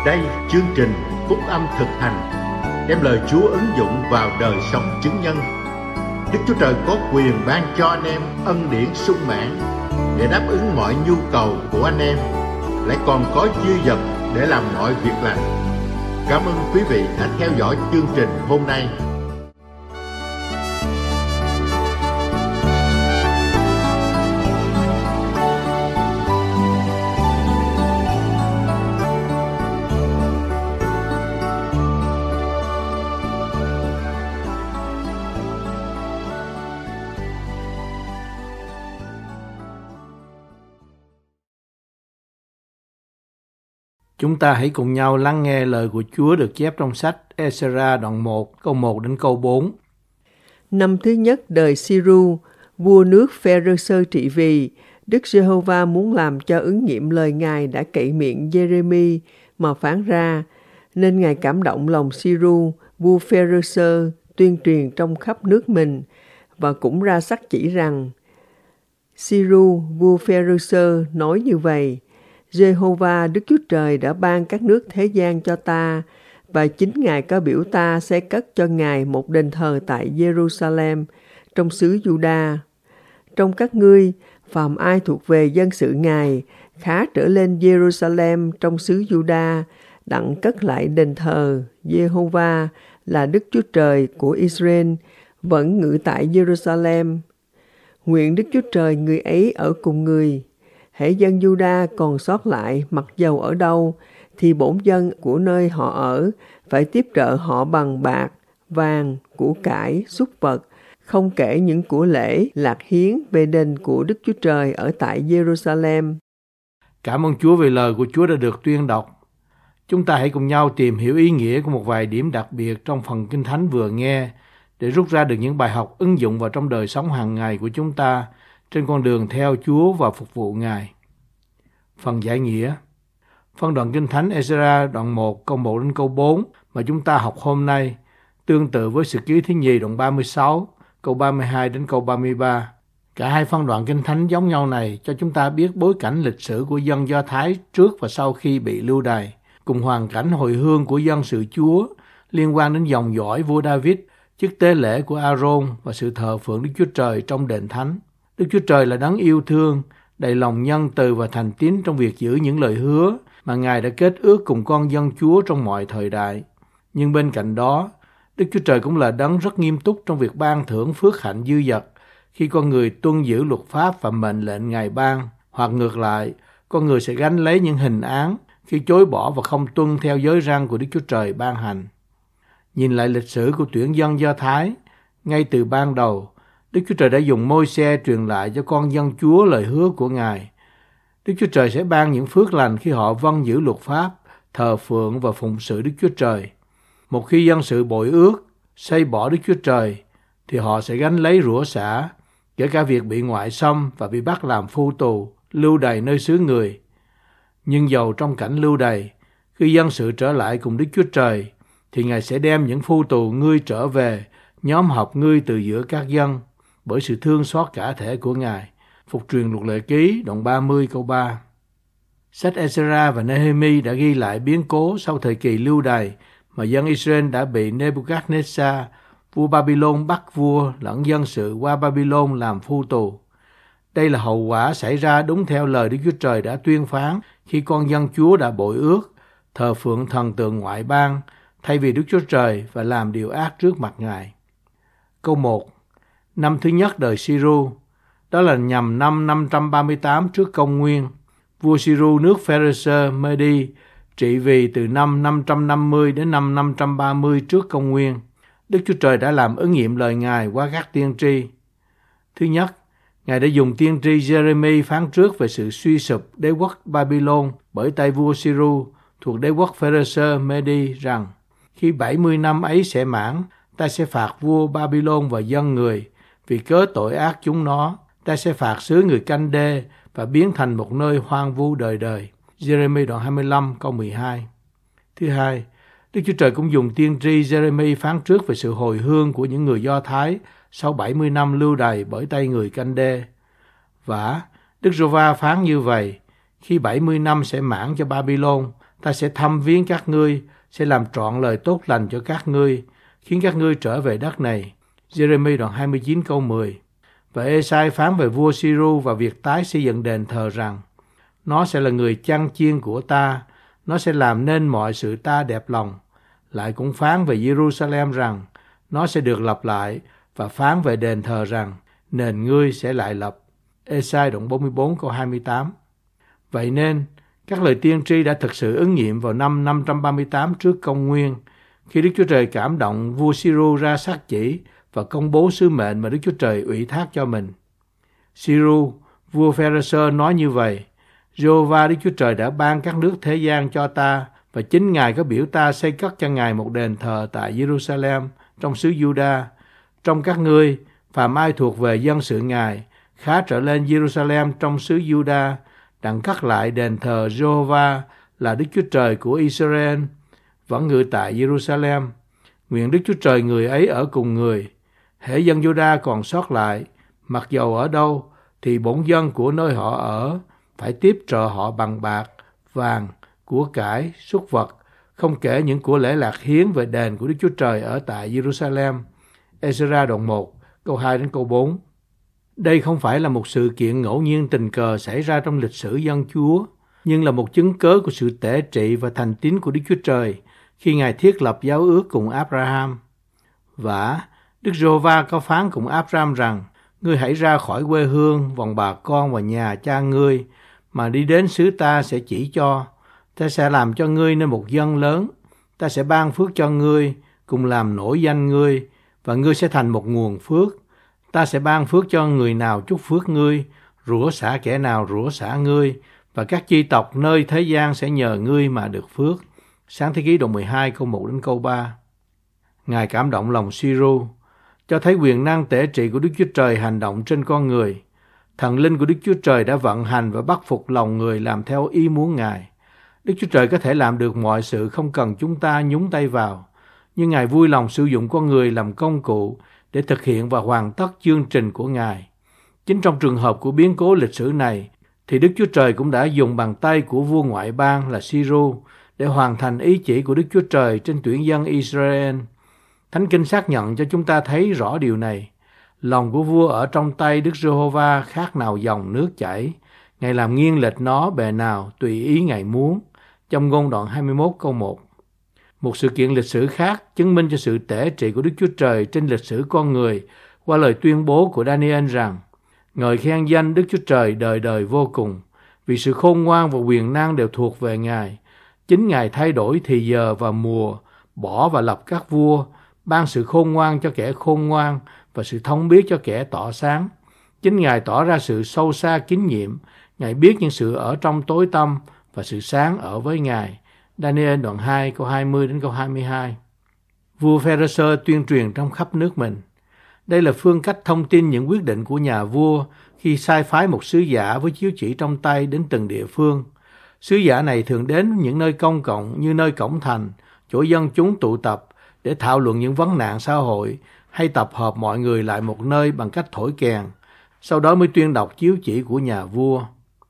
Đây chương trình Phúc Âm Thực Hành, đem lời Chúa ứng dụng vào đời sống chứng nhân. Đức Chúa Trời có quyền ban cho anh em ân điển sung mãn để đáp ứng mọi nhu cầu của anh em, lại còn có dư dật để làm mọi việc lành. Cảm ơn quý vị đã theo dõi chương trình hôm nay. Chúng ta hãy cùng nhau lắng nghe lời của Chúa được chép trong sách Ê-xê-ra đoạn 1, câu 1 đến câu 4. Năm thứ nhất đời Si-ru, vua nước Phê-rơ-sơ trị vì, Đức Giê-hô-va muốn làm cho ứng nghiệm lời Ngài đã cậy miệng Giê-rê-mi mà phán ra, nên Ngài cảm động lòng Si-ru, vua Phê-rơ-sơ, tuyên truyền trong khắp nước mình, và cũng ra sắc chỉ rằng, Si-ru, vua Phê-rơ-sơ nói như vậy: Giê-hô-va Đức Chúa Trời đã ban các nước thế gian cho ta, và chính Ngài có biểu ta sẽ cất cho Ngài một đền thờ tại Giê-ru-sa-lem, trong xứ Giu-đa. Trong các ngươi, phàm ai thuộc về dân sự Ngài, khá trở lên Giê-ru-sa-lem trong xứ Giu-đa, đặng cất lại đền thờ Giê-hô-va là Đức Chúa Trời của Israel, vẫn ngự tại Giê-ru-sa-lem. Nguyện Đức Chúa Trời người ấy ở cùng người. Hễ dân Giu-đa còn sót lại mặc dầu ở đâu, thì bổn dân của nơi họ ở phải tiếp trợ họ bằng bạc, vàng, của cải, súc vật, không kể những của lễ lạc hiến về đền của Đức Chúa Trời ở tại Giê-ru-sa-lem. Cảm ơn Chúa vì lời của Chúa đã được tuyên đọc. Chúng ta hãy cùng nhau tìm hiểu ý nghĩa của một vài điểm đặc biệt trong phần Kinh Thánh vừa nghe, để rút ra được những bài học ứng dụng vào trong đời sống hàng ngày của chúng ta trên con đường theo Chúa và phục vụ Ngài. Phần giải nghĩa. Phân đoạn Kinh Thánh Ê-xê-ra đoạn 1 câu 1 đến câu 4 mà chúng ta học hôm nay tương tự với Sử Ký thứ nhì đoạn 36 câu 32 đến câu 33. Cả hai phân đoạn Kinh Thánh giống nhau này cho chúng ta biết bối cảnh lịch sử của dân Do Thái trước và sau khi bị lưu đày, cùng hoàn cảnh hồi hương của dân sự Chúa liên quan đến dòng dõi vua David, chức tế lễ của A-rôn và sự thờ phượng Đức Chúa Trời trong đền thánh. Đức Chúa Trời là đấng yêu thương, đầy lòng nhân từ và thành tín trong việc giữ những lời hứa mà Ngài đã kết ước cùng con dân Chúa trong mọi thời đại. Nhưng bên cạnh đó, Đức Chúa Trời cũng là đấng rất nghiêm túc trong việc ban thưởng phước hạnh dư dật khi con người tuân giữ luật pháp và mệnh lệnh Ngài ban, hoặc ngược lại, con người sẽ gánh lấy những hình án khi chối bỏ và không tuân theo giới răn của Đức Chúa Trời ban hành. Nhìn lại lịch sử của tuyển dân Do Thái, ngay từ ban đầu, Đức Chúa Trời đã dùng Môi-se truyền lại cho con dân Chúa lời hứa của Ngài. Đức Chúa Trời sẽ ban những phước lành khi họ vâng giữ luật pháp, thờ phượng và phụng sự Đức Chúa Trời. Một khi dân sự bội ước, xây bỏ Đức Chúa Trời, thì họ sẽ gánh lấy rủa xả, kể cả việc bị ngoại xâm và bị bắt làm phu tù, lưu đày nơi xứ người. Nhưng dầu trong cảnh lưu đày, khi dân sự trở lại cùng Đức Chúa Trời, thì Ngài sẽ đem những phu tù ngươi trở về, nhóm họp ngươi từ giữa các dân, bởi sự thương xót cả thể của Ngài. Phục truyền Luật Lệ Ký đoạn 30 câu 3. Sách Ê-xê-ra và Nê-hê-mi đã ghi lại biến cố sau thời kỳ lưu đày mà dân Israel đã bị Nê-bu-cát-nê-sa, vua Babylon bắt vua lẫn dân sự qua Babylon làm phu tù. Đây là hậu quả xảy ra đúng theo lời Đức Chúa Trời đã tuyên phán khi con dân Chúa đã bội ước, thờ phượng thần tượng ngoại bang thay vì Đức Chúa Trời và làm điều ác trước mặt Ngài. Câu 1. Năm thứ nhất đời Si-ru, đó là nhằm năm 538 trước công nguyên. Vua Si-ru nước Phê-rơ-sơ Mê-đi trị vì từ năm 550 đến năm 530 trước công nguyên. Đức Chúa Trời đã làm ứng nghiệm lời Ngài qua các tiên tri. Thứ nhất, Ngài đã dùng tiên tri Giê-rê-mi phán trước về sự suy sụp đế quốc Babylon bởi tay vua Si-ru thuộc đế quốc Phê-rơ-sơ Mê-đi rằng khi 70 năm ấy sẽ mãn, ta sẽ phạt vua Babylon và dân người vì cớ tội ác chúng nó. Ta sẽ phạt xứ người Canh Đê và biến thành một nơi hoang vu đời đời. Giê-rê-mi đoạn 25 câu 12. Thứ hai, Đức Chúa Trời cũng dùng tiên tri Giê-rê-mi phán trước về sự hồi hương của những người Do Thái sau 70 năm lưu đày bởi tay người Canh Đê. Và Đức Giê-hô-va phán như vậy: khi 70 năm sẽ mãn cho Babylon, Ta sẽ thăm viếng các ngươi, sẽ làm trọn lời tốt lành cho các ngươi, khiến các ngươi trở về đất này. Giê-rê-mi đoạn 29 câu 10. Và Ê-sai phán về vua Sy-ru và việc tái xây dựng đền thờ rằng, nó sẽ là người chăn chiên của ta, nó sẽ làm nên mọi sự ta đẹp lòng. Lại cũng phán về Giê-ru-sa-lem rằng, nó sẽ được lập lại, và phán về đền thờ rằng, nền ngươi sẽ lại lập. Ê-sai đoạn 44 câu 28. Vậy nên, các lời tiên tri đã thực sự ứng nghiệm vào năm 538 trước công nguyên, khi Đức Chúa Trời cảm động vua Sy-ru ra sát chỉ và công bố sứ mệnh mà Đức Chúa Trời ủy thác cho mình. Sy-ru, vua Phae-rơ-sơ nói như vậy, Giê-hô-va Đức Chúa Trời đã ban các nước thế gian cho ta, và chính Ngài có biểu ta xây cất cho Ngài một đền thờ tại Giê-ru-sa-lem trong xứ Giu-đa. Trong các ngươi, phàm ai thuộc về dân sự Ngài, khá trở lên Giê-ru-sa-lem trong xứ Giu-đa, đặng cất lại đền thờ Giê-hô-va là Đức Chúa Trời của Israel, vẫn ngự tại Giê-ru-sa-lem. Nguyện Đức Chúa Trời người ấy ở cùng người. Hễ dân Giu-đa còn sót lại, mặc dầu ở đâu, thì bổn dân của nơi họ ở phải tiếp trợ họ bằng bạc, vàng, của cải, súc vật, không kể những của lễ lạc hiến về đền của Đức Chúa Trời ở tại Giê-ru-sa-lem. Ê-xê-ra đoạn 1, câu 2 đến câu 4. Đây không phải là một sự kiện ngẫu nhiên tình cờ xảy ra trong lịch sử dân Chúa, nhưng là một chứng cớ của sự tể trị và thành tín của Đức Chúa Trời khi Ngài thiết lập giao ước cùng Abraham. Vả, Đức Giê-hô-va có phán cùng Abraham rằng, ngươi hãy ra khỏi quê hương, vòng bà con và nhà cha ngươi, mà đi đến xứ ta sẽ chỉ cho. Ta sẽ làm cho ngươi nên một dân lớn. Ta sẽ ban phước cho ngươi, cùng làm nổi danh ngươi, và ngươi sẽ thành một nguồn phước. Ta sẽ ban phước cho người nào chúc phước ngươi, rủa xả kẻ nào rủa xả ngươi, và các chi tộc nơi thế gian sẽ nhờ ngươi mà được phước. Sáng thế ký đoạn 12 câu 1 đến câu 3. Ngài cảm động lòng Sy-ru, cho thấy quyền năng tể trị của Đức Chúa Trời hành động trên con người. Thần linh của Đức Chúa Trời đã vận hành và bắt phục lòng người làm theo ý muốn Ngài. Đức Chúa Trời có thể làm được mọi sự không cần chúng ta nhúng tay vào, nhưng Ngài vui lòng sử dụng con người làm công cụ để thực hiện và hoàn tất chương trình của Ngài. Chính trong trường hợp của biến cố lịch sử này, thì Đức Chúa Trời cũng đã dùng bàn tay của vua ngoại bang là Sy-ru để hoàn thành ý chỉ của Đức Chúa Trời trên tuyển dân Israel. Thánh Kinh xác nhận cho chúng ta thấy rõ điều này. Lòng của vua ở trong tay Đức Giê-hô-va khác nào dòng nước chảy. Ngài làm nghiêng lệch nó bề nào tùy ý Ngài muốn. Trong Ngôn đoạn 21 câu 1. Một sự kiện lịch sử khác chứng minh cho sự tể trị của Đức Chúa Trời trên lịch sử con người qua lời tuyên bố của Daniel rằng, ngợi khen danh Đức Chúa Trời đời đời vô cùng, vì sự khôn ngoan và quyền năng đều thuộc về Ngài. Chính Ngài thay đổi thì giờ và mùa, bỏ và lập các vua, ban sự khôn ngoan cho kẻ khôn ngoan và sự thông biết cho kẻ tỏ sáng. Chính Ngài tỏ ra sự sâu xa kín nhiệm, Ngài biết những sự ở trong tối tăm và sự sáng ở với Ngài. Daniel đoạn 2 câu 20 đến câu 22. Vua Phae-rơ-sơ tuyên truyền trong khắp nước mình. Đây là phương cách thông tin những quyết định của nhà vua khi sai phái một sứ giả với chiếu chỉ trong tay đến từng địa phương. Sứ giả này thường đến những nơi công cộng như nơi cổng thành, chỗ dân chúng tụ tập để thảo luận những vấn nạn xã hội hay tập hợp mọi người lại một nơi bằng cách thổi kèn, sau đó mới tuyên đọc chiếu chỉ của nhà vua.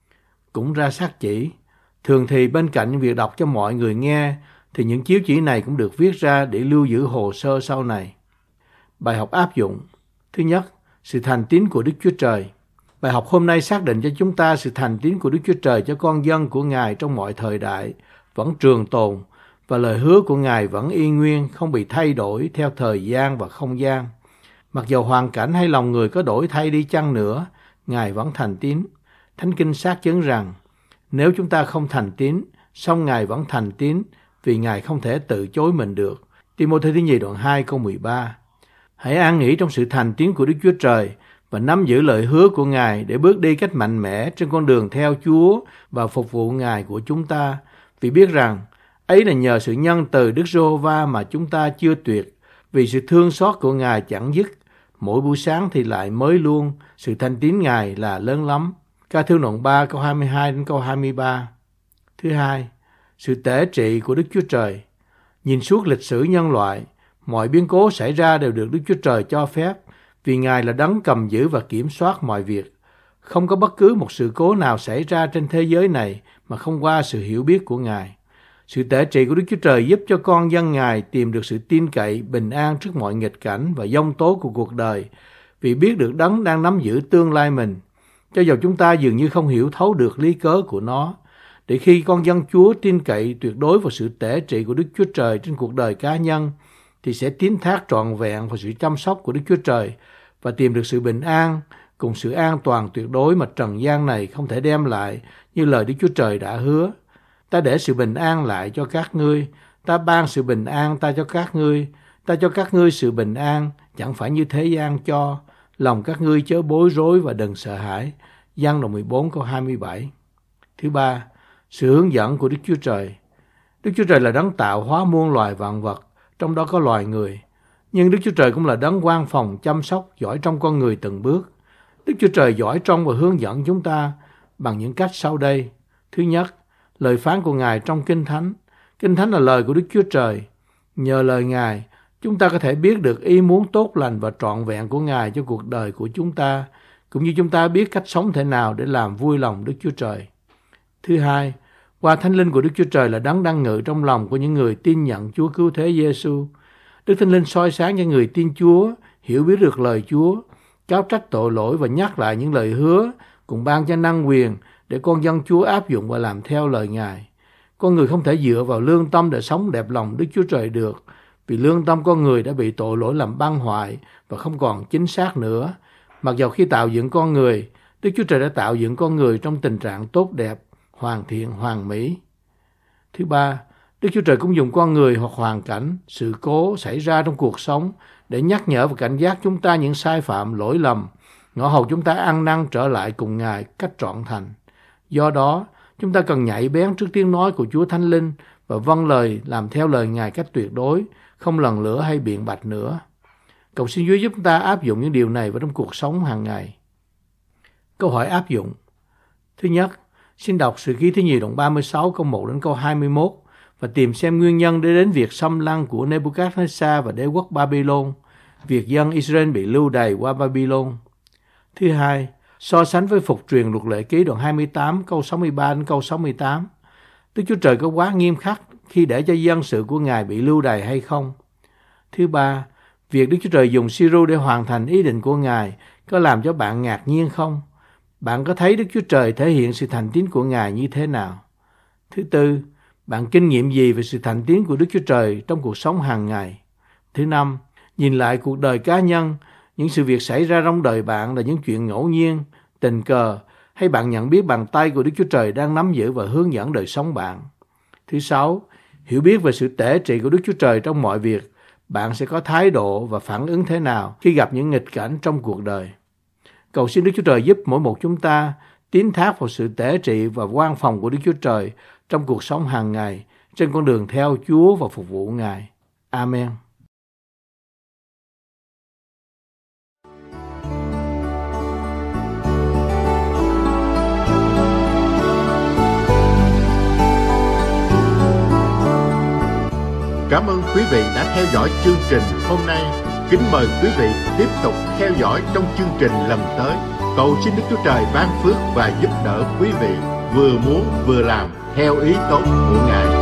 Cũng ra sát chỉ. Thường thì bên cạnh việc đọc cho mọi người nghe, thì những chiếu chỉ này cũng được viết ra để lưu giữ hồ sơ sau này. Bài học áp dụng. Thứ nhất, sự thành tín của Đức Chúa Trời. Bài học hôm nay xác định cho chúng ta sự thành tín của Đức Chúa Trời cho con dân của Ngài trong mọi thời đại vẫn trường tồn, và lời hứa của Ngài vẫn y nguyên, không bị thay đổi theo thời gian và không gian. Mặc dầu hoàn cảnh hay lòng người có đổi thay đi chăng nữa, Ngài vẫn thành tín. Thánh Kinh xác chứng rằng, nếu chúng ta không thành tín, song Ngài vẫn thành tín, vì Ngài không thể tự chối mình được. Ti-mô-thê thứ nhì đoạn 2 câu 13. Hãy an nghỉ trong sự thành tín của Đức Chúa Trời và nắm giữ lời hứa của Ngài để bước đi cách mạnh mẽ trên con đường theo Chúa và phục vụ Ngài của chúng ta, vì biết rằng ấy là nhờ sự nhân từ Đức Giê-hô-va mà chúng ta chưa tuyệt, vì sự thương xót của Ngài chẳng dứt, mỗi buổi sáng thì lại mới luôn, sự thành tín Ngài là lớn lắm. Ca Thương đoạn 3 câu 22 đến câu 23. Thứ hai, sự tể trị của Đức Chúa Trời. Nhìn suốt lịch sử nhân loại, mọi biến cố xảy ra đều được Đức Chúa Trời cho phép, vì Ngài là đấng cầm giữ và kiểm soát mọi việc. Không có bất cứ một sự cố nào xảy ra trên thế giới này mà không qua sự hiểu biết của Ngài. Sự tể trị của Đức Chúa Trời giúp cho con dân Ngài tìm được sự tin cậy, bình an trước mọi nghịch cảnh và giông tố của cuộc đời, vì biết được Đấng đang nắm giữ tương lai mình, cho dầu chúng ta dường như không hiểu thấu được lý cớ của nó. Để khi con dân Chúa tin cậy tuyệt đối vào sự tể trị của Đức Chúa Trời trên cuộc đời cá nhân, thì sẽ tín thác trọn vẹn vào sự chăm sóc của Đức Chúa Trời và tìm được sự bình an cùng sự an toàn tuyệt đối mà trần gian này không thể đem lại, như lời Đức Chúa Trời đã hứa. Ta để sự bình an lại cho các ngươi, ta ban sự bình an ta cho các ngươi, ta cho các ngươi sự bình an, chẳng phải như thế gian cho. Lòng các ngươi chớ bối rối và đừng sợ hãi. Giăng đoạn 14 câu 27. Thứ ba, sự hướng dẫn của Đức Chúa Trời. Đức Chúa Trời là đấng tạo hóa muôn loài vạn vật, trong đó có loài người. Nhưng Đức Chúa Trời cũng là đấng quan phòng chăm sóc dõi trong con người từng bước. Đức Chúa Trời dõi trong và hướng dẫn chúng ta bằng những cách sau đây. Thứ nhất, lời phán của Ngài trong Kinh Thánh. Kinh Thánh là lời của Đức Chúa Trời. Nhờ lời Ngài, chúng ta có thể biết được ý muốn tốt lành và trọn vẹn của Ngài cho cuộc đời của chúng ta, cũng như chúng ta biết cách sống thế nào để làm vui lòng Đức Chúa Trời. Thứ hai, qua Thánh Linh của Đức Chúa Trời là đấng đang ngự trong lòng của những người tin nhận Chúa cứu thế Giêsu. Đức Thánh Linh soi sáng cho người tin Chúa, hiểu biết được lời Chúa, cáo trách tội lỗi và nhắc lại những lời hứa, cùng ban cho năng quyền để con dân Chúa áp dụng và làm theo lời Ngài. Con người không thể dựa vào lương tâm để sống đẹp lòng Đức Chúa Trời được, vì lương tâm con người đã bị tội lỗi làm băng hoại và không còn chính xác nữa. Mặc dầu khi tạo dựng con người, Đức Chúa Trời đã tạo dựng con người trong tình trạng tốt đẹp, hoàn thiện, hoàn mỹ. Thứ ba, Đức Chúa Trời cũng dùng con người hoặc hoàn cảnh, sự cố xảy ra trong cuộc sống để nhắc nhở và cảnh giác chúng ta những sai phạm, lỗi lầm, ngõ hầu chúng ta ăn năn trở lại cùng Ngài cách trọn thành. Do đó, chúng ta cần nhạy bén trước tiếng nói của Chúa Thánh Linh và vâng lời làm theo lời Ngài cách tuyệt đối, không lần lữa hay biện bạch nữa. Cầu xin Chúa giúp chúng ta áp dụng những điều này vào trong cuộc sống hàng ngày. Câu hỏi áp dụng. Thứ nhất, xin đọc Sử Ký Thứ Nhì đoạn 36 câu 1 đến câu 21 và tìm xem nguyên nhân để đến việc xâm lăng của Nebuchadnezzar và đế quốc Babylon, việc dân Israel bị lưu đày qua Babylon. Thứ hai, so sánh với Phục Truyền Luật Lệ Ký đoạn 28 câu 63 đến câu 68. Đức Chúa Trời có quá nghiêm khắc khi để cho dân sự của Ngài bị lưu đày hay không? Thứ ba, việc Đức Chúa Trời dùng Siru để hoàn thành ý định của Ngài có làm cho bạn ngạc nhiên không? Bạn có thấy Đức Chúa Trời thể hiện sự thành tín của Ngài như thế nào? Thứ tư, bạn kinh nghiệm gì về sự thành tín của Đức Chúa Trời trong cuộc sống hàng ngày? Thứ năm, nhìn lại cuộc đời cá nhân, những sự việc xảy ra trong đời bạn là những chuyện ngẫu nhiên, tình cờ, hay bạn nhận biết bàn tay của Đức Chúa Trời đang nắm giữ và hướng dẫn đời sống bạn? Thứ sáu, hiểu biết về sự tể trị của Đức Chúa Trời trong mọi việc, bạn sẽ có thái độ và phản ứng thế nào khi gặp những nghịch cảnh trong cuộc đời? Cầu xin Đức Chúa Trời giúp mỗi một chúng ta tín thác vào sự tể trị và quan phòng của Đức Chúa Trời trong cuộc sống hàng ngày, trên con đường theo Chúa và phục vụ Ngài. Amen. Cảm ơn quý vị đã theo dõi chương trình hôm nay. Kính mời quý vị tiếp tục theo dõi trong chương trình lần tới. Cầu xin Đức Chúa Trời ban phước và giúp đỡ quý vị vừa muốn vừa làm theo ý tốt của Ngài.